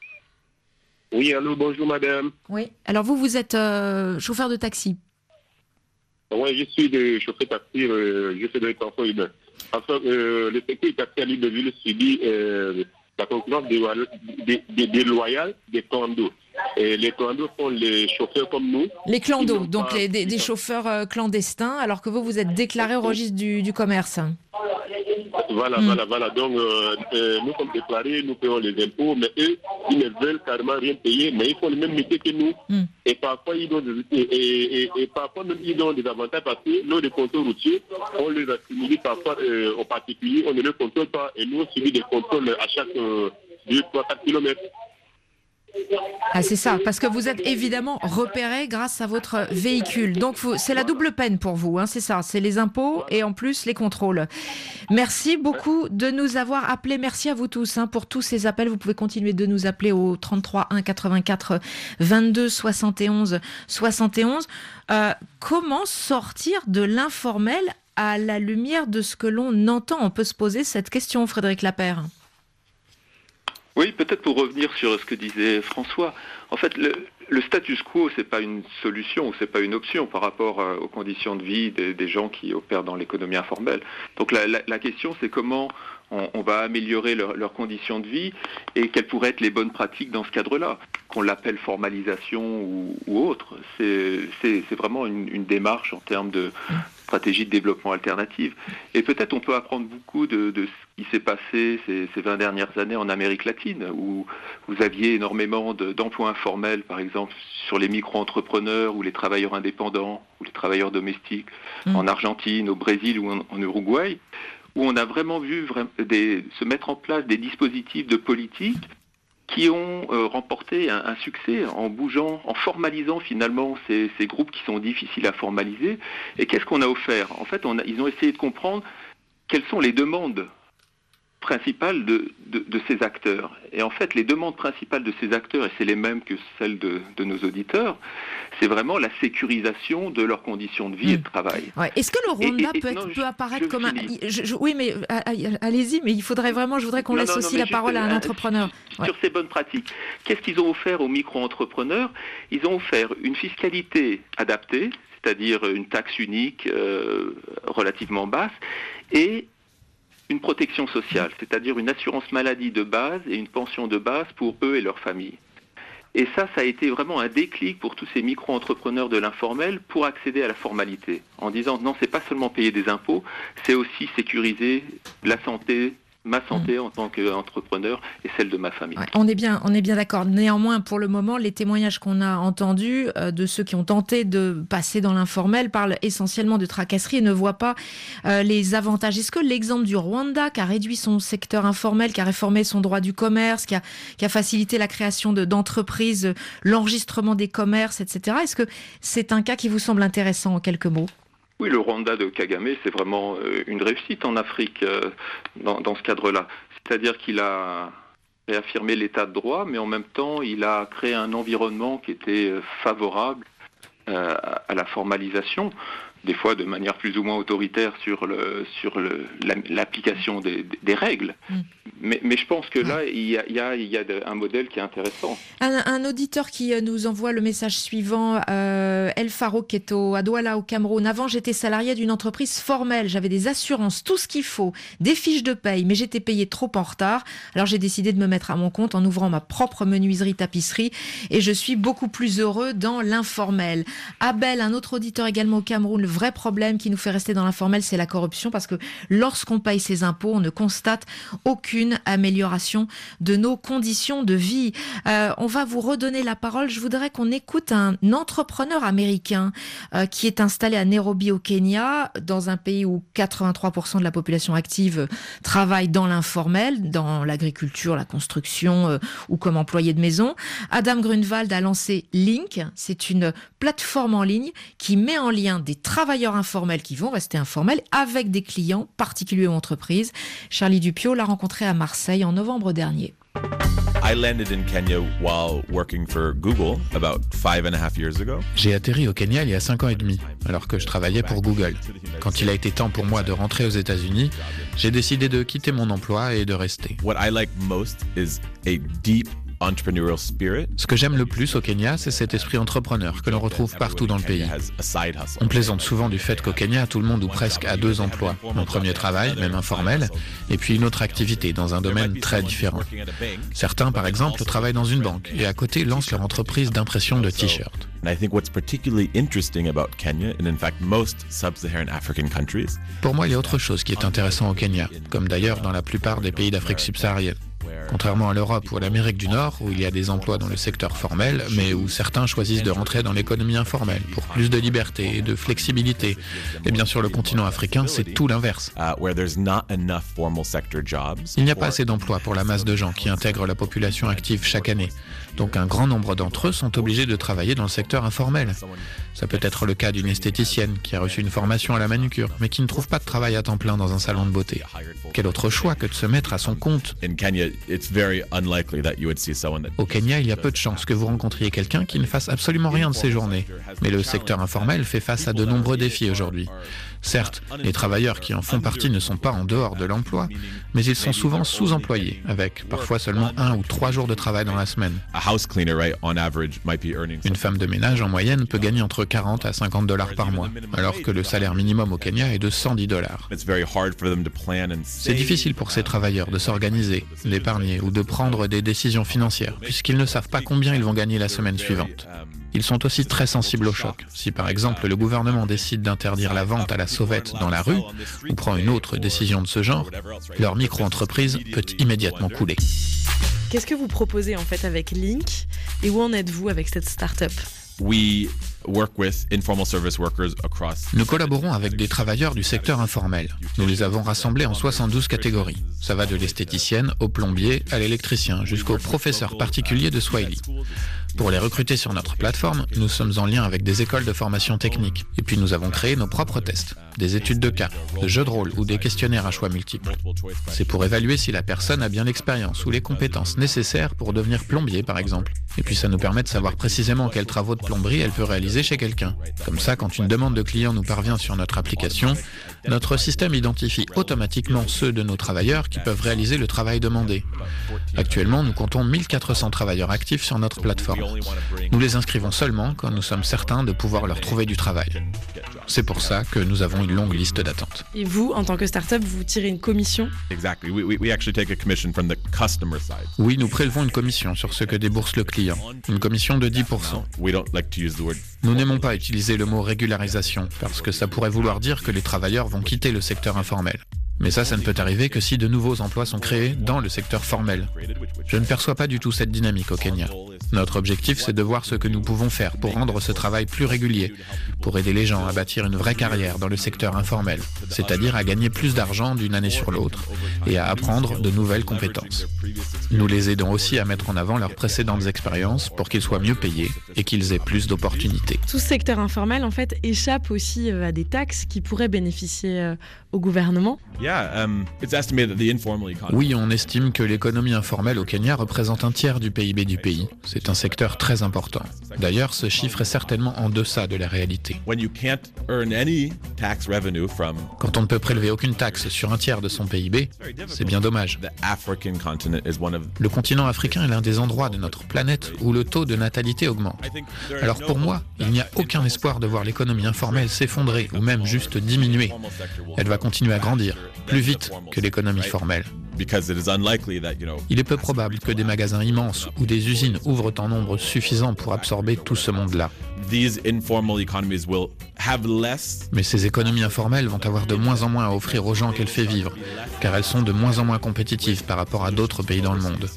Oui, allô, bonjour, madame. Oui. Alors, vous êtes chauffeur de taxi. Oui, je suis chauffeur taxi, je fais des transports urbains. Enfin, le secteur taxi à Libreville subit la concurrence déloyale des clandos. Et les clandos sont les chauffeurs comme nous. Les clandos, donc des chauffeurs clandestins, alors que vous êtes déclaré au registre du commerce. Voilà. Donc, nous sommes déclarés, nous payons les impôts, mais eux, ils ne veulent carrément rien payer, mais ils font le même métier que nous. Et parfois, ils donnent des avantages parce que lors des contrôles routiers, on les assimile parfois aux particuliers, on ne les contrôle pas, et nous, on subit des contrôles à chaque 2-3-4 km. Ah, c'est ça, parce que vous êtes évidemment repéré grâce à votre véhicule. Donc, c'est la double peine pour vous, c'est ça, c'est les impôts et en plus les contrôles. Merci beaucoup de nous avoir appelés. Merci à vous tous pour tous ces appels. Vous pouvez continuer de nous appeler au 33 1 84 22 71 71. Comment sortir de l'informel à la lumière de ce que l'on entend ? On peut se poser cette question, Frédéric Lapeyre. Oui, peut-être pour revenir sur ce que disait François. En fait, le status quo, c'est pas une solution ou c'est pas une option par rapport aux conditions de vie des gens qui opèrent dans l'économie informelle. Donc la question, c'est comment on va améliorer leurs conditions de vie et quelles pourraient être les bonnes pratiques dans ce cadre-là, qu'on l'appelle formalisation ou autre. C'est vraiment une démarche en termes de stratégie de développement alternative. Et peut-être on peut apprendre beaucoup de ce qui s'est passé ces 20 dernières années en Amérique latine, où vous aviez énormément d'emplois informels, par exemple, sur les micro-entrepreneurs ou les travailleurs indépendants ou les travailleurs domestiques, en Argentine, au Brésil ou en Uruguay, où on a vraiment vu se mettre en place des dispositifs de politique qui ont remporté un succès en bougeant, en formalisant finalement ces groupes qui sont difficiles à formaliser. Et qu'est-ce qu'on a offert ? En fait, ils ont essayé de comprendre quelles sont les demandes principales de ces acteurs. Et en fait, les demandes principales de ces acteurs, et c'est les mêmes que celles de nos auditeurs, c'est vraiment la sécurisation de leurs conditions de vie et de travail. Ouais. Est-ce que le Rwanda peut apparaître comme un... Oui, mais allez-y, mais je voudrais qu'on laisse aussi la parole à un entrepreneur. Sur ces bonnes pratiques. Qu'est-ce qu'ils ont offert aux micro-entrepreneurs ? Ils ont offert une fiscalité adaptée, c'est-à-dire une taxe unique relativement basse, et une protection sociale, c'est-à-dire une assurance maladie de base et une pension de base pour eux et leurs familles. Et ça a été vraiment un déclic pour tous ces micro-entrepreneurs de l'informel pour accéder à la formalité, en disant non, c'est pas seulement payer des impôts, c'est aussi sécuriser la santé ma santé en tant qu'entrepreneur et celle de ma famille. Ouais, on est bien d'accord. Néanmoins, pour le moment, les témoignages qu'on a entendus de ceux qui ont tenté de passer dans l'informel parlent essentiellement de tracasserie et ne voient pas les avantages. Est-ce que l'exemple du Rwanda, qui a réduit son secteur informel, qui a réformé son droit du commerce, qui a facilité la création d'entreprises, l'enregistrement des commerces, etc., est-ce que c'est un cas qui vous semble intéressant en quelques mots ? Oui, le Rwanda de Kagame, c'est vraiment une réussite en Afrique dans ce cadre-là. C'est-à-dire qu'il a réaffirmé l'état de droit, mais en même temps, il a créé un environnement qui était favorable à la formalisation, des fois de manière plus ou moins autoritaire sur l'application des règles. Mais je pense que là, il y a un modèle qui est intéressant. Un auditeur qui nous envoie le message suivant, El Farouk, qui est à Douala, au Cameroun. Avant, j'étais salarié d'une entreprise formelle. J'avais des assurances, tout ce qu'il faut, des fiches de paye, mais j'étais payé trop en retard. Alors j'ai décidé de me mettre à mon compte en ouvrant ma propre menuiserie-tapisserie et je suis beaucoup plus heureux dans l'informel. Abel, un autre auditeur également au Cameroun, le vrai problème qui nous fait rester dans l'informel, c'est la corruption, parce que lorsqu'on paye ses impôts, on ne constate aucune amélioration de nos conditions de vie. On va vous redonner la parole. Je voudrais qu'on écoute un entrepreneur américain qui est installé à Nairobi au Kenya, dans un pays où 83% de la population active travaille dans l'informel, dans l'agriculture, la construction ou comme employé de maison. Adam Grunwald a lancé Link. C'est une plateforme en ligne qui met en lien des travailleurs informels qui vont rester informels avec des clients, particuliers ou entreprises. Charlie Dupio l'a rencontré à Marseille en novembre dernier. I landed in Kenya while working for Google about 5.5 years ago. J'ai atterri au Kenya il y a 5 ans et demi, alors que je travaillais pour Google. Quand il a été temps pour moi de rentrer aux États-Unis, j'ai décidé de quitter mon emploi et de rester. What I like most is a deep entrepreneurial spirit. Ce que j'aime le plus au Kenya, c'est cet esprit entrepreneur que l'on retrouve partout dans le pays. On plaisante souvent du fait qu'au Kenya, tout le monde ou presque a 2 emplois. Un premier travail, même informel, et puis une autre activité dans un domaine très différent. Certains, par exemple, travaillent dans une banque et à côté lancent leur entreprise d'impression de t-shirts. And I think what's particularly interesting about Kenya, and in fact most sub-Saharan African countries. Pour moi, il y a autre chose qui est intéressant au Kenya, comme d'ailleurs dans la plupart des pays d'Afrique subsaharienne. Contrairement à l'Europe ou à l'Amérique du Nord, où il y a des emplois dans le secteur formel, mais où certains choisissent de rentrer dans l'économie informelle pour plus de liberté et de flexibilité. Et bien sur le continent africain, c'est tout l'inverse. Il n'y a pas assez d'emplois pour la masse de gens qui intègrent la population active chaque année. Donc un grand nombre d'entre eux sont obligés de travailler dans le secteur informel. Ça peut être le cas d'une esthéticienne qui a reçu une formation à la manucure, mais qui ne trouve pas de travail à temps plein dans un salon de beauté. Quel autre choix que de se mettre à son compte ? Au Kenya, il y a peu de chances que vous rencontriez quelqu'un qui ne fasse absolument rien de ses journées. Mais le secteur informel fait face à de nombreux défis aujourd'hui. Certes, les travailleurs qui en font partie ne sont pas en dehors de l'emploi, mais ils sont souvent sous-employés, avec parfois seulement 1 ou 3 jours de travail dans la semaine. Une femme de ménage, en moyenne, peut gagner entre 40 à 50 $ par mois, alors que le salaire minimum au Kenya est de 110 $. C'est difficile pour ces travailleurs de s'organiser, d'épargner ou de prendre des décisions financières, puisqu'ils ne savent pas combien ils vont gagner la semaine suivante. Ils sont aussi très sensibles au choc. Si par exemple le gouvernement décide d'interdire la vente à la sauvette dans la rue, ou prend une autre décision de ce genre, leur micro-entreprise peut immédiatement couler. Qu'est-ce que vous proposez en fait avec Link et où en êtes-vous avec cette start-up ? Nous collaborons avec des travailleurs du secteur informel. Nous les avons rassemblés en 72 catégories. Ça va de l'esthéticienne au plombier à l'électricien, jusqu'au professeur particulier de Swahili. Pour les recruter sur notre plateforme, nous sommes en lien avec des écoles de formation technique. Et puis nous avons créé nos propres tests, des études de cas, de jeux de rôle ou des questionnaires à choix multiples. C'est pour évaluer si la personne a bien l'expérience ou les compétences nécessaires pour devenir plombier par exemple. Et puis ça nous permet de savoir précisément quels travaux de plomberie elle peut réaliser chez quelqu'un. Comme ça, quand une demande de client nous parvient sur notre application, notre système identifie automatiquement ceux de nos travailleurs qui peuvent réaliser le travail demandé. Actuellement, nous comptons 1400 travailleurs actifs sur notre plateforme. Nous les inscrivons seulement quand nous sommes certains de pouvoir leur trouver du travail. C'est pour ça que nous avons une longue liste d'attente. Et vous, en tant que start-up, vous tirez une commission ? Oui, nous prélevons une commission sur ce que débourse le client. Une commission de 10%. Nous n'aimons pas utiliser le mot régularisation, parce que ça pourrait vouloir dire que les travailleurs vont quitter le secteur informel. Mais ça ne peut arriver que si de nouveaux emplois sont créés dans le secteur formel. Je ne perçois pas du tout cette dynamique au Kenya. Notre objectif, c'est de voir ce que nous pouvons faire pour rendre ce travail plus régulier, pour aider les gens à bâtir une vraie carrière dans le secteur informel, c'est-à-dire à gagner plus d'argent d'une année sur l'autre et à apprendre de nouvelles compétences. Nous les aidons aussi à mettre en avant leurs précédentes expériences pour qu'ils soient mieux payés et qu'ils aient plus d'opportunités. Tout ce secteur informel, en fait, échappe aussi à des taxes qui pourraient bénéficier au gouvernement. Oui, on estime que l'économie informelle au Kenya représente un tiers du PIB du pays. C'est un secteur très important. D'ailleurs, ce chiffre est certainement en deçà de la réalité. Quand on ne peut prélever aucune taxe sur un tiers de son PIB, c'est bien dommage. Le continent africain est l'un des endroits de notre planète où le taux de natalité augmente. Alors pour moi, il n'y a aucun espoir de voir l'économie informelle s'effondrer ou même juste diminuer. Elle va continuer à grandir, plus vite que l'économie formelle. Il est peu probable que des magasins immenses ou des usines ouvrent en nombre suffisant pour absorber tout ce monde-là. Mais ces économies informelles vont avoir de moins en moins à offrir aux gens qu'elles fait vivre, car elles sont de moins en moins compétitives par rapport à d'autres pays dans le monde.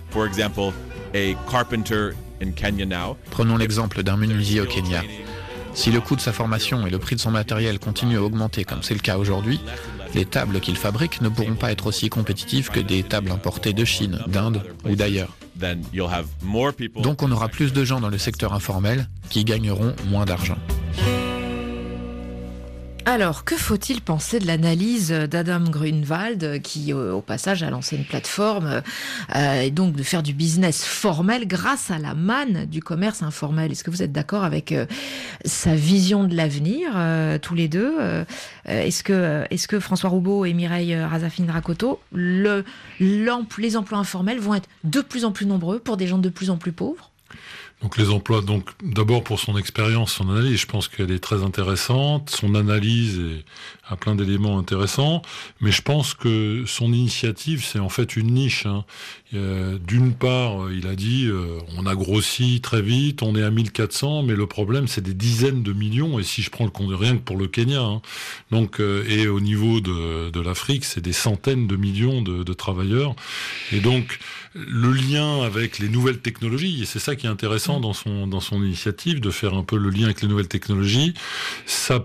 Prenons l'exemple d'un menuisier au Kenya. Si le coût de sa formation et le prix de son matériel continuent à augmenter comme c'est le cas aujourd'hui, les tables qu'il fabrique ne pourront pas être aussi compétitives que des tables importées de Chine, d'Inde ou d'ailleurs. Donc on aura plus de gens dans le secteur informel qui gagneront moins d'argent. Alors, que faut-il penser de l'analyse d'Adam Grunwald, qui, au passage, a lancé une plateforme et donc de faire du business formel grâce à la manne du commerce informel? Est-ce que vous êtes d'accord avec sa vision de l'avenir, tous les deux? Est-ce que François Roubaud et Mireille Razafin-Rakoto, les emplois informels vont être de plus en plus nombreux pour des gens de plus en plus pauvres? Donc les emplois, d'abord pour son expérience, son analyse, je pense qu'elle est très intéressante. Son analyse a plein d'éléments intéressants, mais je pense que son initiative, c'est en fait une niche. D'une part, il a dit, on a grossi très vite, on est à 1400, mais le problème, c'est des dizaines de millions, et si je prends le compte, rien que pour le Kenya, donc, et au niveau de l'Afrique, c'est des centaines de millions de travailleurs. Et donc, le lien avec les nouvelles technologies, et c'est ça qui est intéressant dans son initiative, de faire un peu le lien avec les nouvelles technologies, ça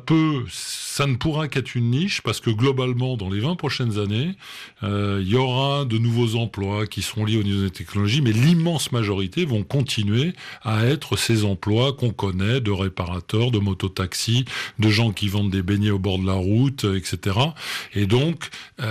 ne pourra qu'être une niche, parce que globalement, dans les 20 prochaines années, il y aura de nouveaux emplois qui seront liés aux nouvelles technologies, mais l'immense majorité vont continuer à être ces emplois qu'on connaît, de réparateurs, de mototaxis, de gens qui vendent des beignets au bord de la route, etc. Et donc,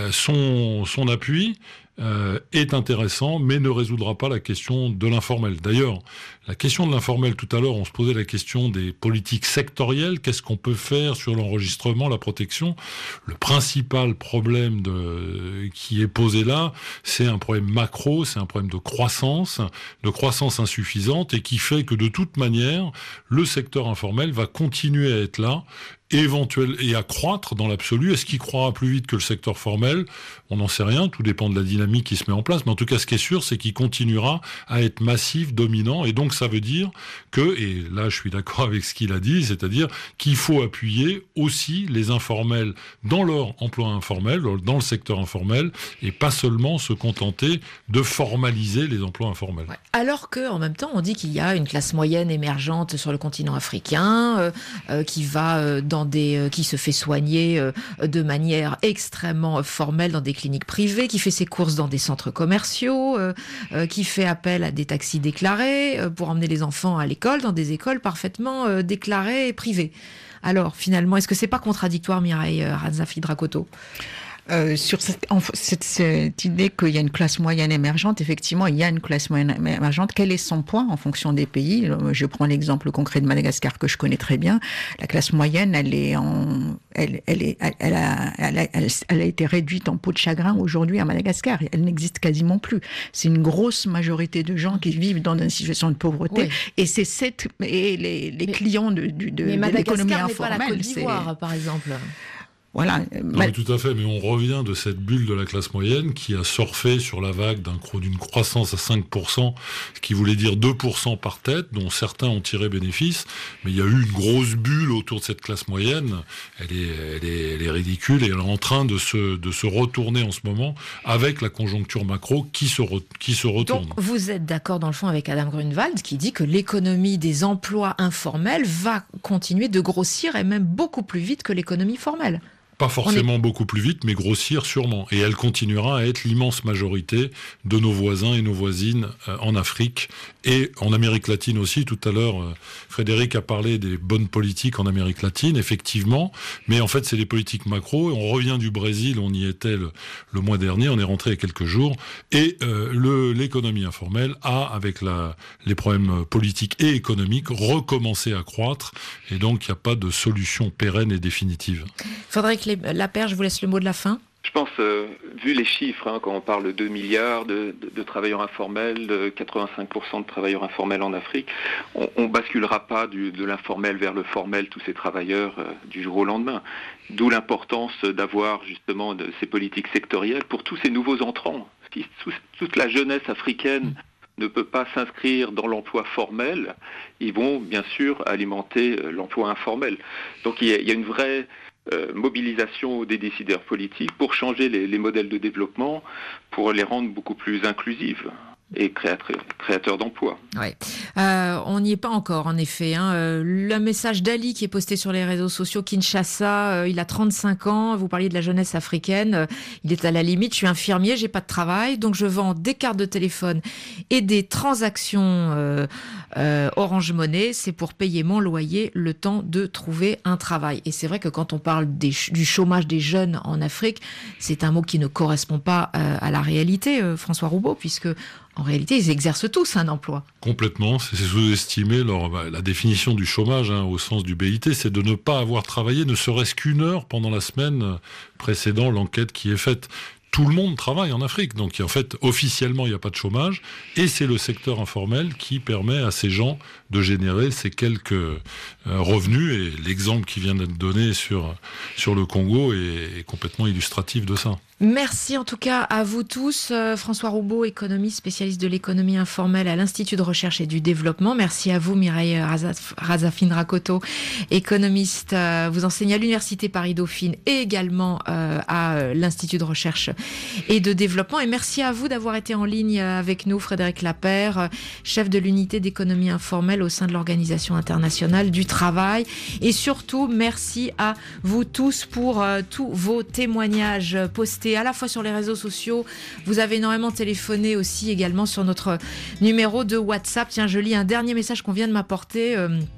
son appui est intéressant, mais ne résoudra pas la question de l'informel. D'ailleurs, la question de l'informel, tout à l'heure, on se posait la question des politiques sectorielles. Qu'est-ce qu'on peut faire sur l'enregistrement, la protection? Le principal problème qui est posé là, c'est un problème macro, c'est un problème de croissance insuffisante, et qui fait que de toute manière, le secteur informel va continuer à être là, et à croître dans l'absolu. Est-ce qu'il croira plus vite que le secteur formel? On n'en sait rien, tout dépend de la dynamique qui se met en place, mais en tout cas ce qui est sûr, c'est qu'il continuera à être massif, dominant, et donc ça veut dire que, et là je suis d'accord avec ce qu'il a dit, c'est-à-dire qu'il faut appuyer aussi les informels dans leur emploi informel, dans le secteur informel, et pas seulement se contenter de formaliser les emplois informels. Ouais. Alors qu'en même temps, on dit qu'il y a une classe moyenne émergente sur le continent africain, qui va qui se fait soigner de manière extrêmement formelle dans des cliniques privées, qui fait ses courses dans des centres commerciaux, qui fait appel à des taxis déclarés pour emmener les enfants à l'école, dans des écoles parfaitement déclarées et privées. Alors, finalement, est-ce que c'est pas contradictoire, Mireille Razafin-Rakoto? Sur cette idée qu'il y a une classe moyenne émergente, effectivement, il y a une classe moyenne émergente. Quel est son poids en fonction des pays? Je prends l'exemple concret de Madagascar que je connais très bien. La classe moyenne, elle a été réduite en peau de chagrin aujourd'hui à Madagascar. Elle n'existe quasiment plus. C'est une grosse majorité de gens qui vivent dans une situation de pauvreté. Oui. Et les clients de l'économie informelle. Mais Madagascar n'est pas la Côte d'Ivoire, par exemple. Voilà. Non, tout à fait, mais on revient de cette bulle de la classe moyenne qui a surfé sur la vague d'une croissance à 5%, ce qui voulait dire 2% par tête, dont certains ont tiré bénéfice, mais il y a eu une grosse bulle autour de cette classe moyenne. Elle est ridicule et elle est en train de se retourner en ce moment avec la conjoncture macro qui se retourne. Donc vous êtes d'accord dans le fond avec Adam Grunewald qui dit que l'économie des emplois informels va continuer de grossir et même beaucoup plus vite que l'économie formelle. Pas forcément beaucoup plus vite, mais grossir sûrement. Et elle continuera à être l'immense majorité de nos voisins et nos voisines en Afrique et en Amérique latine aussi. Tout à l'heure, Frédéric a parlé des bonnes politiques en Amérique latine, effectivement. Mais en fait, c'est des politiques macro. On revient du Brésil, on y était le mois dernier, on est rentré il y a quelques jours. Et l'économie informelle a, avec les problèmes politiques et économiques, recommencé à croître. Et donc, il n'y a pas de solution pérenne et définitive. Frédéric Lapeyre, je vous laisse le mot de la fin. Je pense, vu les chiffres, quand on parle de 2 milliards de travailleurs informels, de 85% de travailleurs informels en Afrique, on basculera pas de l'informel vers le formel, tous ces travailleurs, du jour au lendemain. D'où l'importance d'avoir justement ces politiques sectorielles pour tous ces nouveaux entrants. Toute la jeunesse africaine ne peut pas s'inscrire dans l'emploi formel, ils vont bien sûr alimenter l'emploi informel. Donc il y a une vraie mobilisation des décideurs politiques pour changer les modèles de développement, pour les rendre beaucoup plus inclusives et créateurs d'emplois. Ouais. On n'y est pas encore, en effet. Le message d'Ali qui est posté sur les réseaux sociaux, Kinshasa, il a 35 ans, vous parliez de la jeunesse africaine, il est à la limite, je suis infirmier, j'ai pas de travail, donc je vends des cartes de téléphone et des transactions Orange Money, c'est pour payer mon loyer le temps de trouver un travail. Et c'est vrai que quand on parle du chômage des jeunes en Afrique, c'est un mot qui ne correspond pas à la réalité, François Roubaud, puisque en réalité, ils exercent tous un emploi. Complètement, c'est sous-estimé. La définition du chômage, au sens du BIT, c'est de ne pas avoir travaillé ne serait-ce qu'une heure pendant la semaine précédant l'enquête qui est faite. Tout le monde travaille en Afrique, donc en fait, officiellement, il n'y a pas de chômage, et c'est le secteur informel qui permet à ces gens de générer ces quelques revenus, et l'exemple qui vient d'être donné sur le Congo est complètement illustratif de ça. Merci en tout cas à vous tous. François Roubaud, économiste, spécialiste de l'économie informelle à l'Institut de recherche et du développement. Merci à vous, Mireille Razafin-Rakoto, économiste. Vous enseignez à l'Université Paris-Dauphine et également à l'Institut de recherche et de développement. Et merci à vous d'avoir été en ligne avec nous, Frédéric Lapeyre, chef de l'unité d'économie informelle au sein de l'Organisation internationale du travail. Et surtout, merci à vous tous pour tous vos témoignages postés à la fois sur les réseaux sociaux. Vous avez énormément téléphoné aussi également sur notre numéro de WhatsApp. Tiens, je lis un dernier message qu'on vient de m'apporter.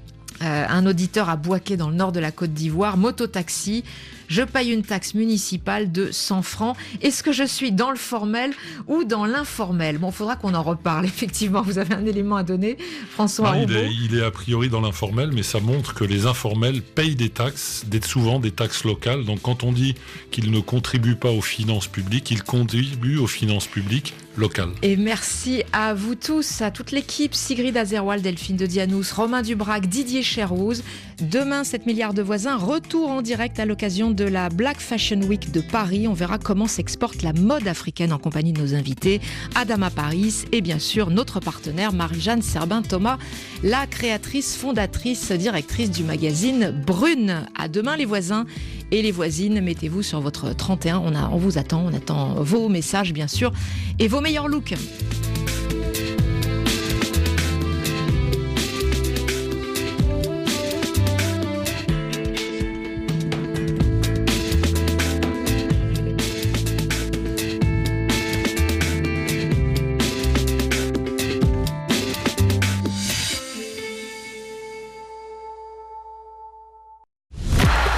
Un auditeur à Bouaké dans le nord de la Côte d'Ivoire, mototaxi. Je paye une taxe municipale de 100 francs. Est-ce que je suis dans le formel ou dans l'informel ? Bon, il faudra qu'on en reparle. Effectivement, vous avez un élément à donner, François Roubaud. Il est a priori dans l'informel, mais ça montre que les informels payent des taxes, souvent des taxes locales. Donc quand on dit qu'ils ne contribuent pas aux finances publiques, ils contribuent aux finances publiques locales. Et merci à vous tous, à toute l'équipe, Sigrid Azerwal, Delphine de Dianous, Romain Dubrac, Didier Cherrouz. Demain, 7 milliards de voisins, retour en direct à l'occasion de la Black Fashion Week de Paris. On verra comment s'exporte la mode africaine en compagnie de nos invités, Adama Paris et bien sûr notre partenaire Marie-Jeanne Serbin-Thomas, la créatrice, fondatrice, directrice du magazine Brune. À demain les voisins et les voisines, mettez-vous sur votre 31, on vous attend, on attend vos messages bien sûr et vos meilleurs looks.